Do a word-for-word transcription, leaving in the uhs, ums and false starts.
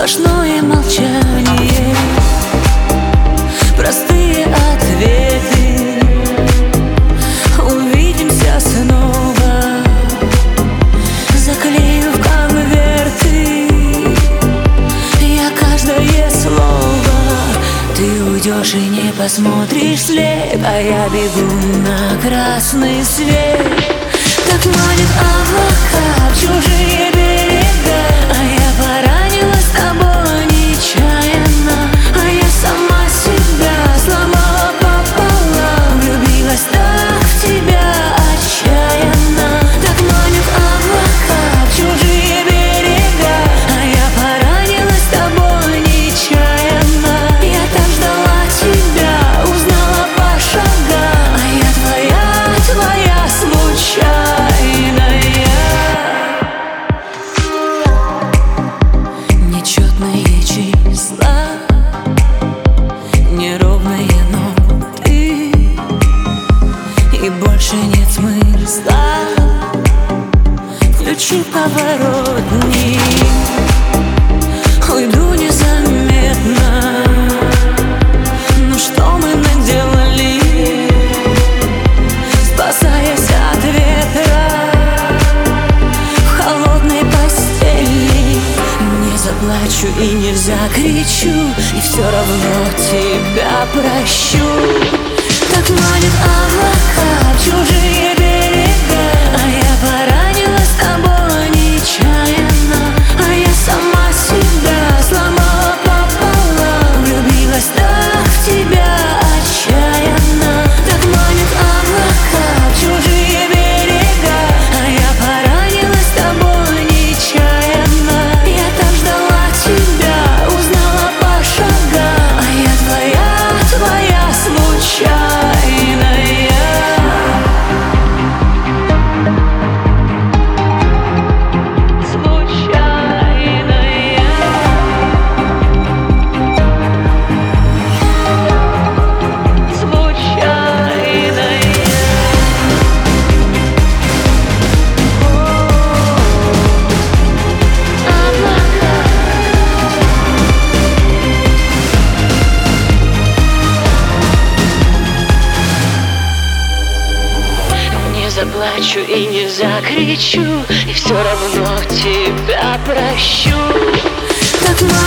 сплошное молчание, простые ответы. Увидимся снова, заклею в конверты я каждое слово. Ты уйдешь и не посмотришь вслед, а я бегу на красный свет. Так манит облака в чужие берега, а я поранилась тобой нечаянно, а я сама себя сломала пополам, влюбилась так в тебя отчаянно. Так манит облака в чужие берега, а я поранилась тобой нечаянно. Я так ждала тебя, узнала по шагам, а я твоя, твоя случайная. Нечетные числа, неровные ноты, и больше нет смысла. Включи поворотник, уйду незаметно. Ну что мы наделали, спасаясь от ветра в холодной постели? Не заплачу и не закричу, и все равно тебя прощу. Так манит облака в чужие берега, а я поранилась тобой нечаянно, а я сама себя сломала пополам, влюбилась так в тебя отчаянно. Так манит облака в чужие берега, а я поранилась тобой нечаянно. Я так ждала тебя, узнала по шагам, а я твоя, твоя случайная. Заплачу и не закричу, и все равно тебя прощу. Так